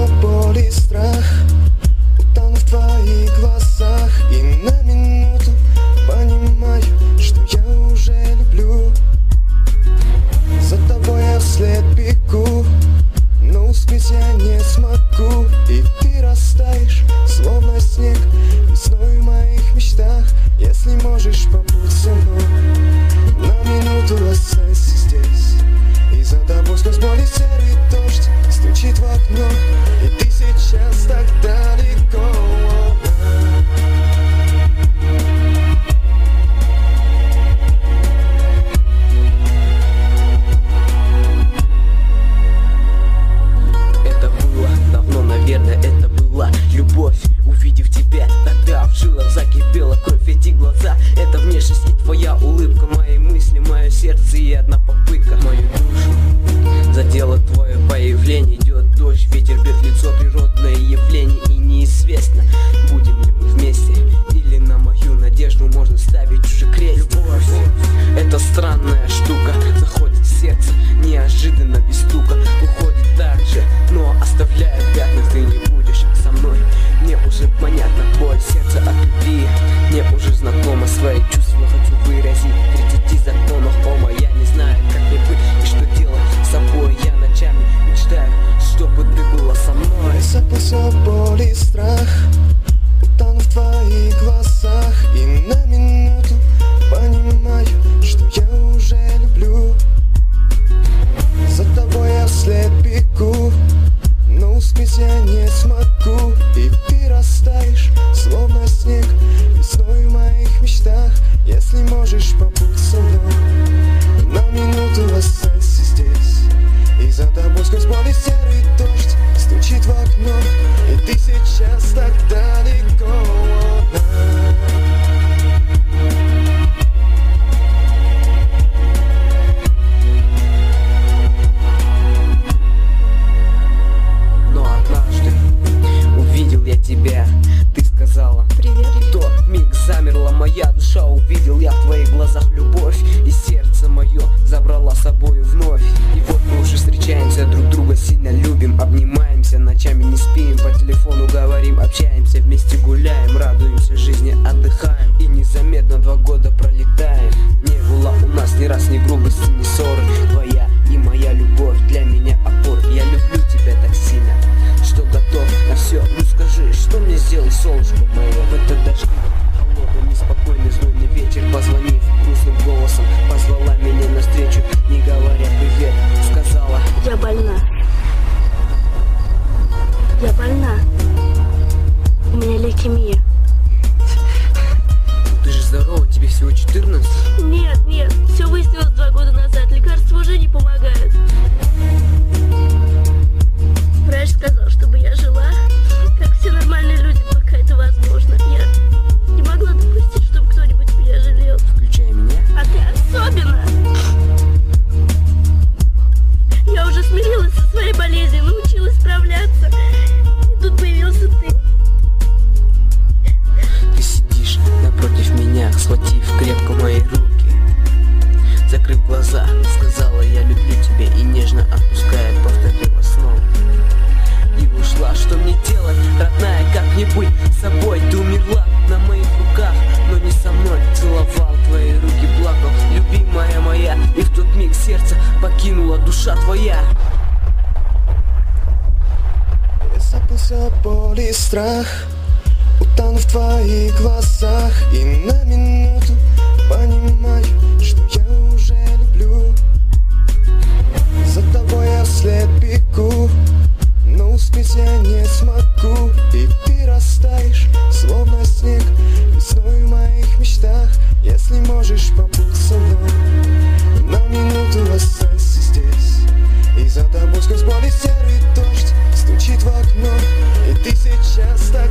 запнулся боль и страх, утону в твоих глазах. И на минуту понимаю, что я уже люблю. За тобой я вслед бегу, но успеть я не смогу. И ты растаешь, словно снег, весной в моих мечтах. Если можешь, побудь со мной на минуту, останься здесь. И за тобой сквозь боль и серый дождь стучит в окно, и ты сейчас так далеко. Это было давно, наверное, это была любовь. Увидев тебя, тогда в жилах закипела кровь. Эти глаза, это внешность и твоя улыбка. Мои мысли, мое сердце и одна попытка. Мою душу задело твое появление. Идет дождь, ветер бьет в лицо, природное явление. И неизвестно, будем ли мы вместе, или на мою надежду можно ставить уже крест. Любовь, это странная штука, заходит в сердце неожиданно, без стука. Уходит так же, но оставляет пятна. Ты не будешь со мной, мне уже понятно боль сердца от любви. Мне уже знакомо, свои чувства хочу выразить. 30 законов, ома, я не знаю, как мне быть и что делать с собой. Я ночами мечтаю, чтобы ты была со мной. Запнулся боль и страх, утону в твоих глазах. И на минуту понимаю, что я уже люблю. За тобой я вслед бегу, но успеть я не смогу. И ты растаешь, словно снег, весной в моих мечтах. Если можешь, побудь со мной на минуту, останься здесь. И за тобой сквозь боль и серый дождь стучит в окно, и ты сейчас так далеко. Но однажды увидел я тебя, ты сказала Привет. В тот миг замерла моя душа, увидел я в твоих глазах любовь, и сердце мое забрала с собою вновь. И вот мы уже встречаемся, друг друга сильно любим, обнимаемся, ночами не спим, по телефону говорим, общаемся, вместе гуляем, радуемся жизни, отдыхаем. И незаметно 2 года пролетаем. Не было у нас ни раз ни грубости, ни ссоры. Твоя и моя любовь для меня опор. Я люблю тебя так сильно, что готов на все. Ну скажи, что мне сделать, солнышко мое, в этот дождь? Холодный, неспокойный, знойный вечер, позвонив грустным голосом, позвала меня навстречу, не говоря привет, сказала: Я больна. Я больна. У меня лейкемия. ты же здорова, тебе всего 14. Нет, все выяснилось 2 года назад. Лекарства уже не помогают. Врач сказал, чтобы я жила, как все нормальные люди, пока это возможно. Я не могла допустить, чтобы кто-нибудь меня жалел. Включая меня. А ты особенно. Я уже смирилась со своей болезнью, научилась справляться. И тут появился ты. Ты сидишь напротив меня, схватив крепко мои руки, закрыв глаза, сказала: я люблю тебя, и нежно отпуская, повторила снова. И ушла. Что мне делать, родная, как мне быть с собой? Ты умерла на моих руках, но не со мной. Целовал твои руки, плакал, любимая моя. И в тот миг сердце покинула душа твоя. Запнулся боль и страх, утону в твоих глазах. И на минуту понимаю, что я уже люблю. За тобой я вслед бегу, но успеть я не смогу. И ты растаешь, словно снег, весной в моих мечтах. Если можешь, побудь со мной на минуту, останься здесь. И за тобой сквозь боль и серый дождь стучит в окно, и ты сейчас так